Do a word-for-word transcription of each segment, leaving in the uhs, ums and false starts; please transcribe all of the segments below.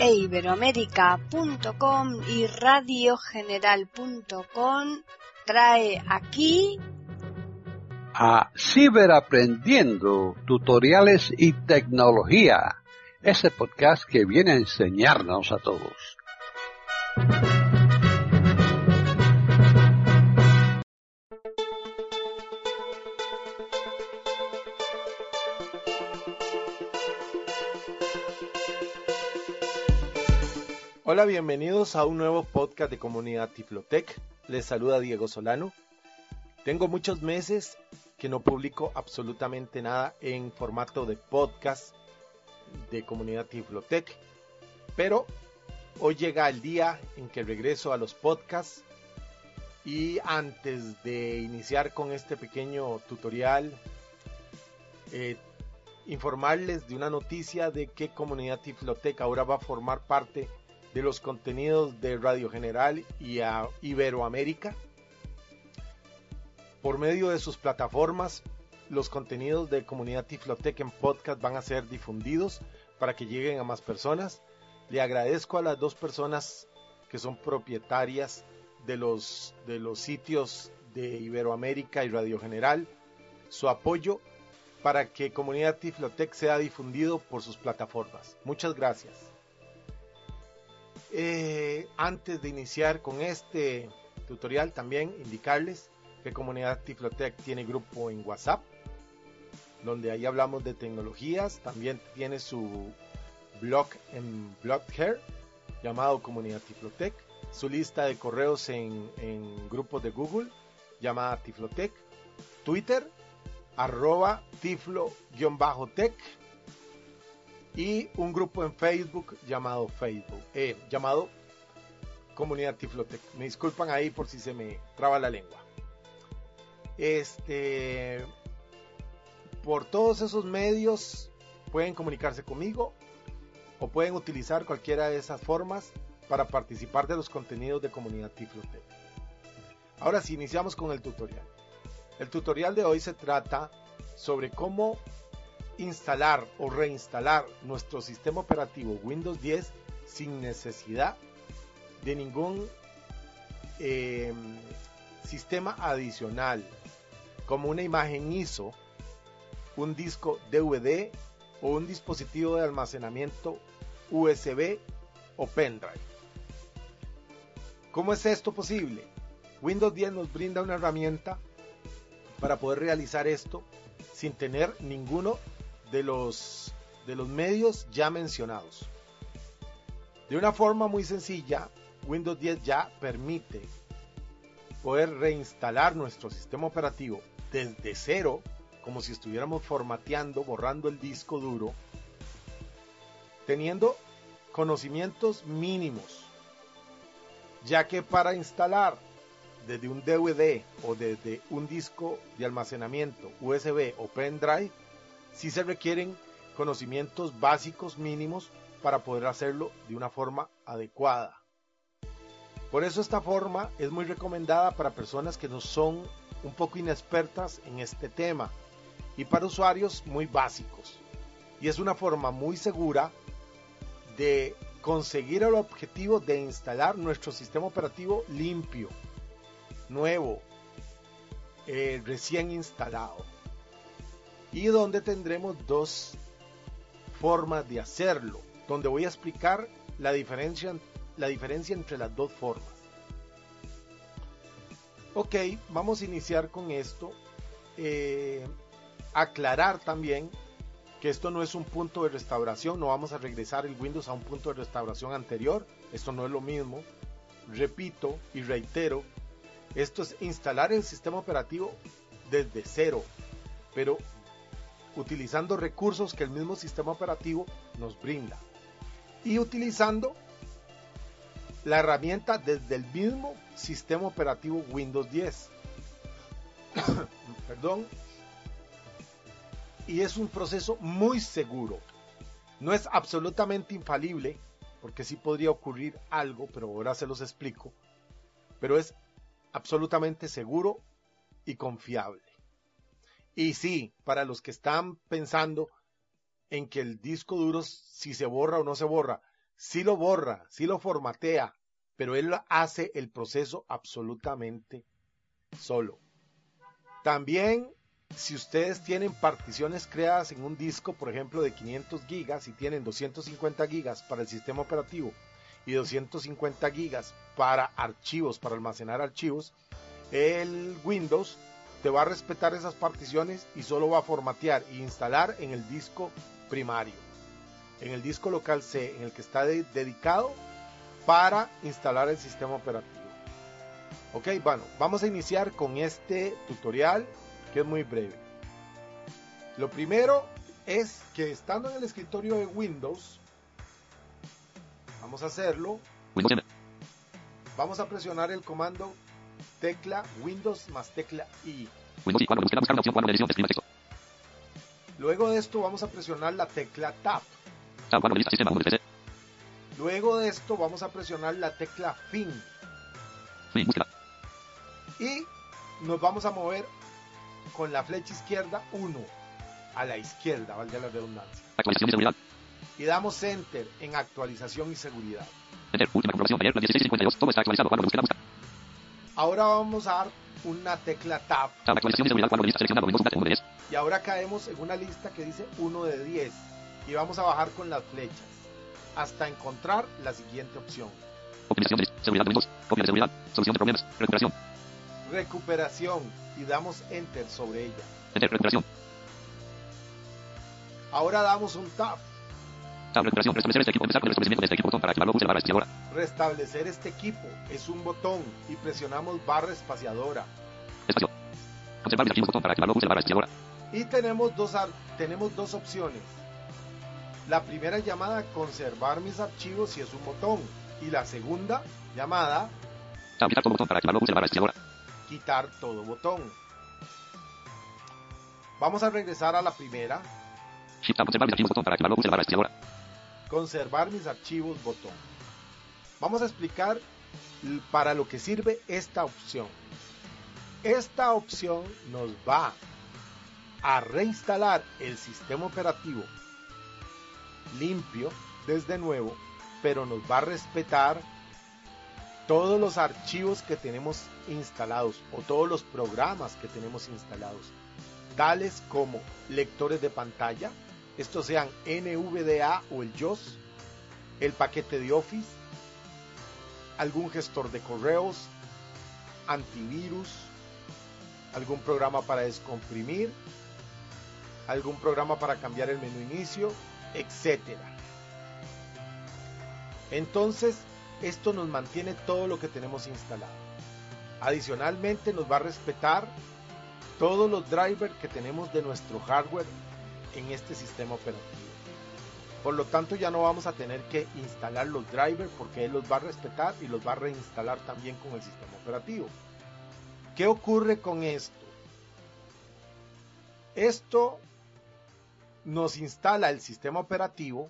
e iberoamérica punto com y radio general punto com trae aquí a Ciberaprendiendo, tutoriales y tecnología, ese podcast que viene a enseñarnos a todos. Hola, bienvenidos a un nuevo podcast de Comunidad Tiflotec. Les saluda Diego Solano. Tengo muchos meses que no publico absolutamente nada en formato de podcast de Comunidad Tiflotec, pero hoy llega el día en que regreso a los podcasts. Y antes de iniciar con este pequeño tutorial, eh, informarles de una noticia de que Comunidad Tiflotec ahora va a formar parte de los contenidos de Radio General y a Iberoamérica. Por medio de sus plataformas, los contenidos de Comunidad Tiflotec en podcast van a ser difundidos para que lleguen a más personas. Le agradezco a las dos personas que son propietarias de los, de los sitios de Iberoamérica y Radio General su apoyo para que Comunidad Tiflotec sea difundido por sus plataformas. Muchas gracias. Eh, antes de iniciar con este tutorial, también indicarles que Comunidad Tiflotec tiene grupo en WhatsApp, donde ahí hablamos de tecnologías. También tiene su blog en Blogger llamado Comunidad Tiflotec, su lista de correos en, en grupos de Google llamada Tiflotec, Twitter arroba tiflo-tech y un grupo en Facebook llamado Facebook eh, llamado Comunidad Tiflotec. Me disculpan ahí por si se me traba la lengua. Este, por todos esos medios pueden comunicarse conmigo o pueden utilizar cualquiera de esas formas para participar de los contenidos de Comunidad Tiflotec. Ahora sí, iniciamos con el tutorial. El tutorial de hoy se trata sobre cómo instalar o reinstalar nuestro sistema operativo Windows diez sin necesidad de ningún eh, sistema adicional, como una imagen I S O, un disco D V D o un dispositivo de almacenamiento U S B o pendrive. ¿Cómo es esto posible? Windows diez nos brinda una herramienta para poder realizar esto sin tener ninguno de los, de los medios ya mencionados. De una forma muy sencilla, Windows diez ya permite poder reinstalar nuestro sistema operativo desde cero, como si estuviéramos formateando, borrando el disco duro, teniendo conocimientos mínimos, ya que para instalar desde un D V D o desde un disco de almacenamiento U S B o pendrive, sí se requieren conocimientos básicos mínimos para poder hacerlo de una forma adecuada. Por eso esta forma es muy recomendada para personas que no son un poco inexpertas en este tema y para usuarios muy básicos. Y es una forma muy segura de conseguir el objetivo de instalar nuestro sistema operativo limpio, nuevo, eh, recién instalado, y donde tendremos dos formas de hacerlo, donde voy a explicar la diferencia, la diferencia entre las dos formas. Ok, vamos a iniciar con esto. Eh, aclarar también que esto no es un punto de restauración, no vamos a regresar el Windows a un punto de restauración anterior, esto no es lo mismo. Repito y reitero, esto es instalar el sistema operativo desde cero, pero utilizando recursos que el mismo sistema operativo nos brinda y utilizando la herramienta desde el mismo sistema operativo Windows diez. Perdón. Y es un proceso muy seguro. No es absolutamente infalible, porque sí podría ocurrir algo, pero ahora se los explico. Pero es absolutamente seguro y confiable. Y sí, para los que están pensando en que el disco duro, si se borra o no se borra, sí lo borra, sí lo formatea, pero él hace el proceso absolutamente solo. También, si ustedes tienen particiones creadas en un disco, por ejemplo, de quinientos gigas y tienen doscientos cincuenta gigas para el sistema operativo y doscientos cincuenta gigas para archivos, para almacenar archivos, el Windows te va a respetar esas particiones y solo va a formatear e instalar en el disco primario, en el disco local C, en el que está de- dedicado para instalar el sistema operativo. Ok, bueno, vamos a iniciar con este tutorial que es muy breve. Lo primero es que estando en el escritorio de Windows, vamos a hacerlo, Windows M. vamos a presionar el comando tecla Windows más tecla I. Windows I cuatro. Buscar buscar una opción cuatro de edición. Escriba texto. Luego de esto vamos a presionar la tecla Tab. Tab cuatro de lista sistema uno de P C. Luego de esto vamos a presionar la tecla Fin. Fin. Búsqueda. Y nos vamos a mover con la flecha izquierda uno a la izquierda, valga la redundancia. Actualización y seguridad. Y damos Enter en actualización y seguridad. Enter. Última comprobación. Ayer, las dieciséis cincuenta y dos. Todo está actualizado. Cuatro de búsqueda. Busca. Ahora vamos a dar una tecla Tab. Tab. Actualización y seguridad. Cuatro de lista seleccionado. Windows uno de diez. Y ahora caemos en una lista que dice uno de diez. Y vamos a bajar con las flechas hasta encontrar la siguiente opción. Optimización de lista. Seguridad de Windows. Copia de seguridad. Solución de problemas. Recuperación. Recuperación. Y damos Enter sobre ella. Enter. Recuperación. Ahora damos un Tab. Tab. Recuperación. Restablecer este equipo. Empezar con el restablecimiento de este equipo. Botón para activarlo. Pulse la barra espaciadora. Restablecer este equipo es un botón y presionamos barra espaciadora. Espacio. Conservar mis archivos. Botón para activarlo. Pulse la barra espaciadora. Y tenemos dos, ar- tenemos dos opciones. La primera llamada conservar mis archivos y es un botón. Y la segunda llamada Tab. Quitar todo botón para activarlo. Pulse la barra espaciadora. quitar todo botón. Vamos a regresar a la primera. Shift Tab. Conservar mis archivos. Botón para activarlo. Pulse la barra espaciadora. Conservar mis archivos botón. Vamos a explicar l- para lo que sirve esta opción. Esta opción nos va a reinstalar el sistema operativo limpio desde nuevo, pero nos va a respetar todos los archivos que tenemos instalados o todos los programas que tenemos instalados, tales como lectores de pantalla, estos sean N V D A o el J O S, el paquete de Office, algún gestor de correos, antivirus, algún programa para descomprimir, algún programa para cambiar el menú inicio, etcétera. Entonces, esto nos mantiene todo lo que tenemos instalado. Adicionalmente, nos va a respetar todos los drivers que tenemos de nuestro hardware en este sistema operativo. Por lo tanto, ya no vamos a tener que instalar los drivers porque él los va a respetar y los va a reinstalar también con el sistema operativo. ¿Qué ocurre con esto? Esto nos instala el sistema operativo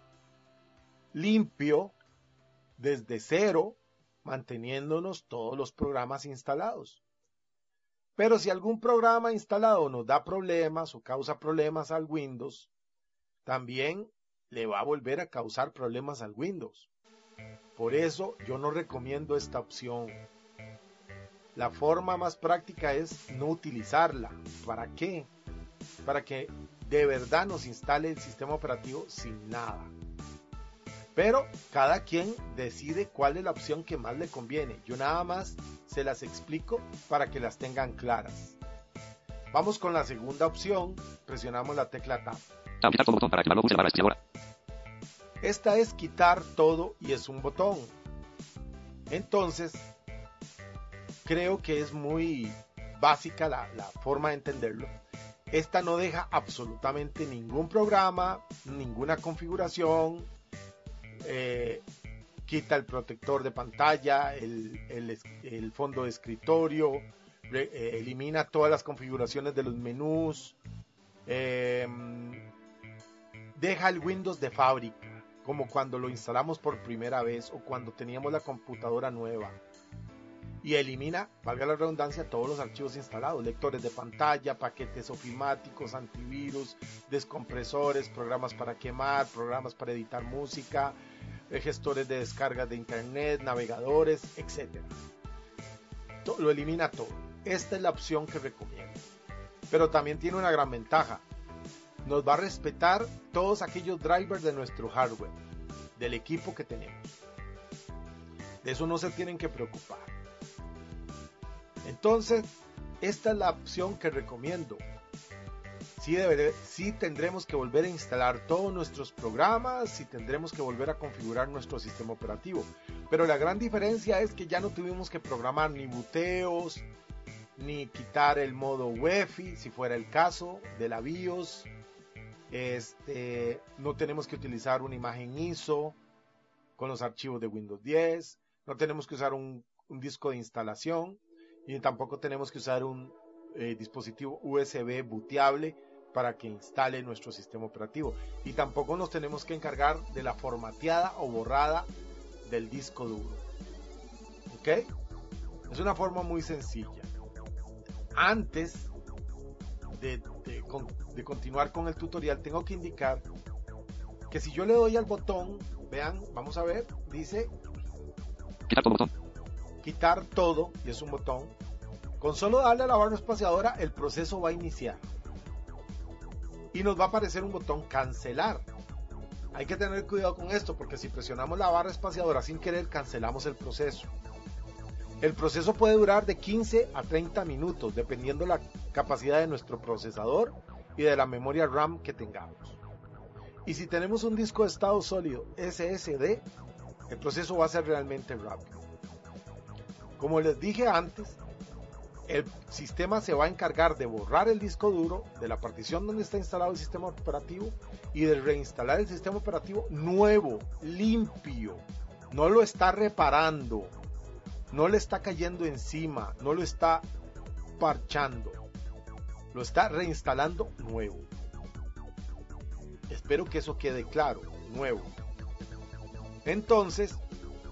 limpio desde cero, manteniéndonos todos los programas instalados. Pero si algún programa instalado nos da problemas o causa problemas al Windows, también le va a volver a causar problemas al Windows. Por eso yo no recomiendo esta opción. La forma más práctica es no utilizarla. ¿Para qué? Para que de verdad nos instale el sistema operativo sin nada. Pero cada quien decide cuál es la opción que más le conviene. Yo nada más se las explico para que las tengan claras. Vamos con la segunda opción. Presionamos la tecla Tab. Tab. Quitar todo botón para activarlo. Pulse la barra espaciadora. Esta es quitar todo y es un botón. Entonces, creo que es muy básica la, la forma de entenderlo. Esta no deja absolutamente ningún programa, ninguna configuración. Eh, quita el protector de pantalla, el, el, el fondo de escritorio, re, eh, elimina todas las configuraciones de los menús, eh, deja el Windows de fábrica, como cuando lo instalamos por primera vez o cuando teníamos la computadora nueva. Y elimina, valga la redundancia, todos los archivos instalados, lectores de pantalla, paquetes ofimáticos, antivirus, descompresores, programas para quemar, programas para editar música, eh, gestores de descargas de internet, navegadores, etcétera. Todo, lo elimina todo. Esta es la opción que recomiendo. Pero también tiene una gran ventaja. Nos va a respetar todos aquellos drivers de nuestro hardware, del equipo que tenemos. De eso no se tienen que preocupar. Entonces, esta es la opción que recomiendo. Sí, deberé, sí tendremos que volver a instalar todos nuestros programas, sí tendremos que volver a configurar nuestro sistema operativo. Pero la gran diferencia es que ya no tuvimos que programar ni buteos, ni quitar el modo U E F I, si fuera el caso, de la BIOS. Este, no tenemos que utilizar una imagen I S O con los archivos de Windows diez. No tenemos que usar un, un disco de instalación. Y tampoco tenemos que usar un eh, dispositivo U S B booteable para que instale nuestro sistema operativo. Y tampoco nos tenemos que encargar de la formateada o borrada del disco duro. ¿Ok? Es una forma muy sencilla. Antes de, de, de continuar con el tutorial, tengo que indicar que si yo le doy al botón, vean, vamos a ver, dice Quitar todo botón. quitar todo, y es un botón. Con solo darle a la barra espaciadora, el proceso va a iniciar. Y nos va a aparecer un botón cancelar. Hay que tener cuidado con esto, porque si presionamos la barra espaciadora sin querer, cancelamos el proceso. El proceso puede durar de quince a treinta minutos, dependiendo la capacidad de nuestro procesador y de la memoria RAM que tengamos. Y si tenemos un disco de estado sólido S S D, el proceso va a ser realmente rápido. Como les dije antes, el sistema se va a encargar de borrar el disco duro de la partición donde está instalado el sistema operativo y de reinstalar el sistema operativo nuevo, limpio. No lo está reparando, no le está cayendo encima, no lo está parchando, lo está reinstalando nuevo. Espero que eso quede claro, nuevo. Entonces,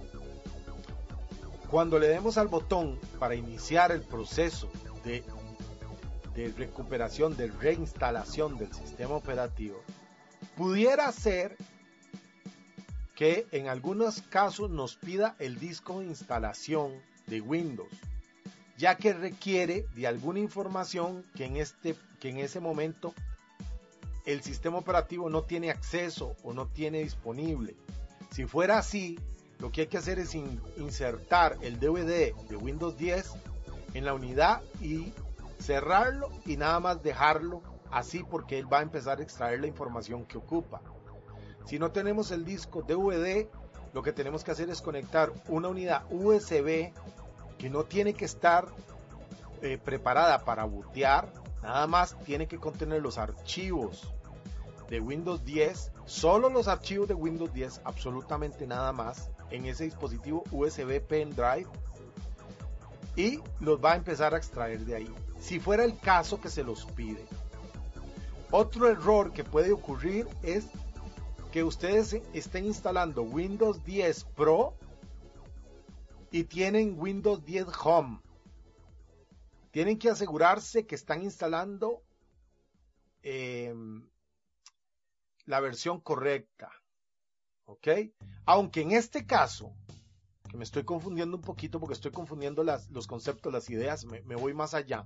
cuando le demos al botón para iniciar el proceso de, de recuperación, de reinstalación del sistema operativo, pudiera ser que en algunos casos nos pida el disco de instalación de Windows, ya que requiere de alguna información que en, este, que en ese momento el sistema operativo no tiene acceso o no tiene disponible. Si fuera así, lo que hay que hacer es in, insertar el D V D de Windows diez en la unidad y cerrarlo y nada más dejarlo así, porque él va a empezar a extraer la información que ocupa. Si no tenemos el disco D V D, lo que tenemos que hacer es conectar una unidad U S B que no tiene que estar eh, preparada para bootear, nada más tiene que contener los archivos de Windows diez, solo los archivos de Windows diez, absolutamente nada más, en ese dispositivo U S B pendrive, y los va a empezar a extraer de ahí, si fuera el caso que se los pide. Otro error que puede ocurrir es que ustedes estén instalando Windows diez Pro y tienen Windows diez Home. Tienen que asegurarse que están instalando eh, la versión correcta, ¿ok? Aunque en este caso, que me estoy confundiendo un poquito porque estoy confundiendo las, los conceptos, las ideas, me, me voy más allá.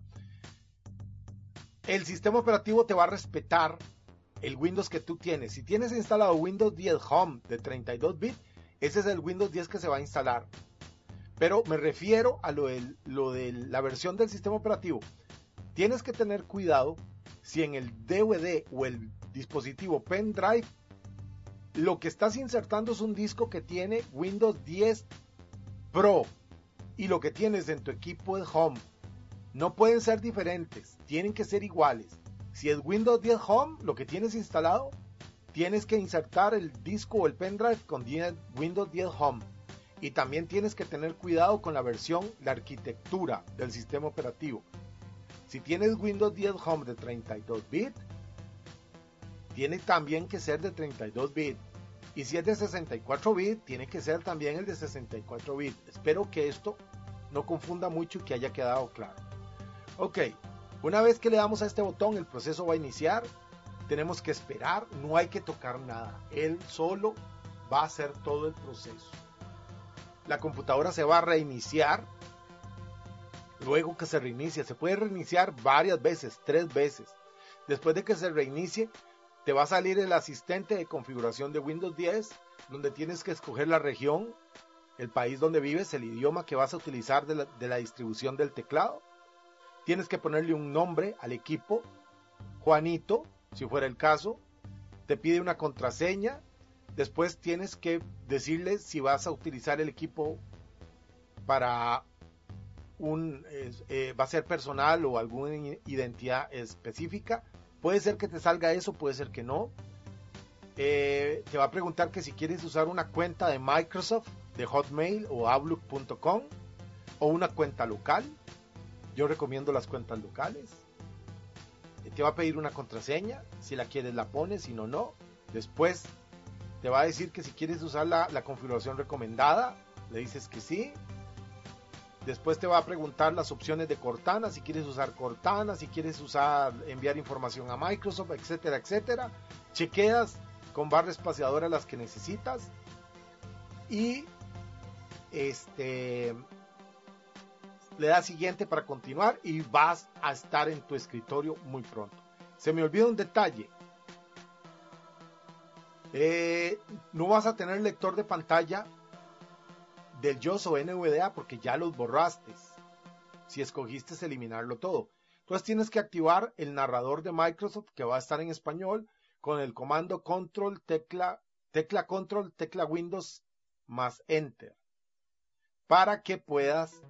El sistema operativo te va a respetar el Windows que tú tienes. Si tienes instalado Windows diez Home de treinta y dos bits, ese es el Windows diez que se va a instalar. Pero me refiero a lo de, lo de la versión del sistema operativo. Tienes que tener cuidado si en el D V D o el dispositivo pendrive lo que estás insertando es un disco que tiene Windows diez Pro y lo que tienes en tu equipo de Home. No pueden ser diferentes, tienen que ser iguales. Si es Windows diez Home, lo que tienes instalado, tienes que insertar el disco o el pendrive con Windows diez Home. Y también tienes que tener cuidado con la versión, la arquitectura del sistema operativo. Si tienes Windows diez Home de treinta y dos bits, tiene también que ser de treinta y dos bits. Y si es de sesenta y cuatro bits, tiene que ser también el de sesenta y cuatro bits. Espero que esto no confunda mucho y que haya quedado claro. Ok, una vez que le damos a este botón, el proceso va a iniciar. Tenemos que esperar, no hay que tocar nada. Él solo va a hacer todo el proceso. La computadora se va a reiniciar. Luego que se reinicie, se puede reiniciar varias veces, tres veces. Después de que se reinicie, te va a salir el asistente de configuración de Windows diez, donde tienes que escoger la región, el país donde vives, el idioma que vas a utilizar de la, de la distribución del teclado. Tienes que ponerle un nombre al equipo, Juanito, si fuera el caso. Te pide una contraseña. Después tienes que decirle si vas a utilizar el equipo para un, eh, eh, va a ser personal o alguna identidad específica. Puede ser que te salga eso, puede ser que no. Eh, te va a preguntar que si quieres usar una cuenta de Microsoft, de Hotmail o Outlook punto com o una cuenta local. Yo recomiendo las cuentas locales. Te va a pedir una contraseña, si la quieres la pones, si no, no. Después te va a decir que si quieres usar la, la configuración recomendada, le dices que sí. Después te va a preguntar las opciones de Cortana, si quieres usar Cortana, si quieres usar enviar información a Microsoft, etcétera, etcétera. Chequeas con barra espaciadora las que necesitas y este le das siguiente para continuar y vas a estar en tu escritorio muy pronto. Se me olvidó un detalle. Eh, no vas a tener lector de pantalla del J O S o N V D A porque ya los borraste si escogiste eliminarlo todo. Entonces tienes que activar el narrador de Microsoft que va a estar en español con el comando control tecla tecla control tecla Windows más enter para que puedas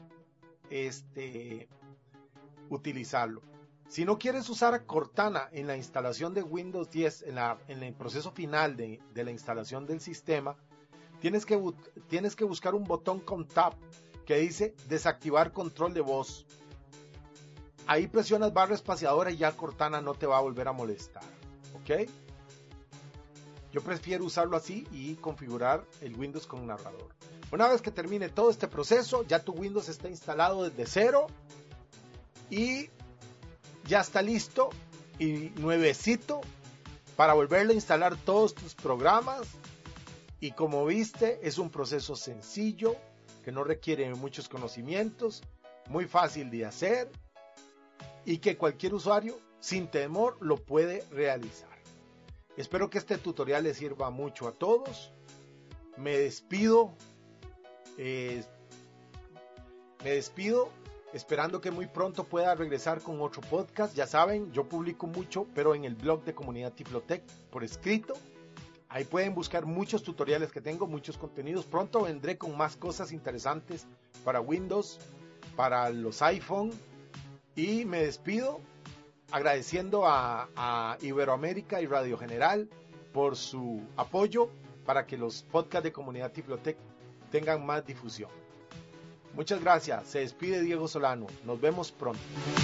este utilizarlo. Si no quieres usar Cortana en la instalación de Windows diez, en, la, en el proceso final de, de la instalación del sistema, tienes que, tienes que buscar un botón con tab que dice desactivar control de voz. Ahí presionas barra espaciadora y ya Cortana no te va a volver a molestar. ¿Ok? Yo prefiero usarlo así y configurar el Windows con narrador. Una vez que termine todo este proceso, ya tu Windows está instalado desde cero y ya está listo y nuevecito para volverle a instalar todos tus programas. Y como viste, es un proceso sencillo que no requiere muchos conocimientos, muy fácil de hacer y que cualquier usuario sin temor lo puede realizar. Espero que este tutorial les sirva mucho a todos. Me despido. Eh, me despido esperando que muy pronto pueda regresar con otro podcast. Ya saben, yo publico mucho, pero en el blog de Comunidad Tiflotec por escrito. Ahí pueden buscar muchos tutoriales que tengo, muchos contenidos. Pronto vendré con más cosas interesantes para Windows, para los iPhone. Y me despido agradeciendo a, a Iberoamérica y Radio General por su apoyo para que los podcasts de Comunidad Tiflotec tengan más difusión. Muchas gracias. Se despide Diego Solano. Nos vemos pronto.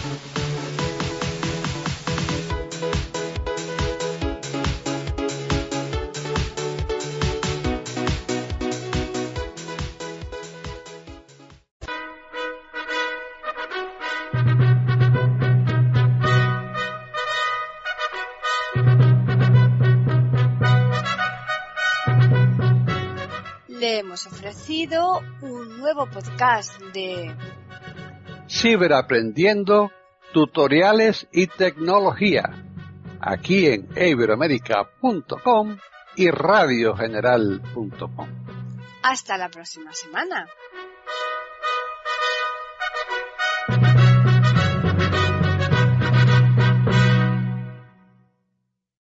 Le hemos ofrecido un nuevo podcast de Ciberaprendiendo, tutoriales y tecnología, aquí en iberoamerica punto com y radio general punto com. Hasta la próxima semana.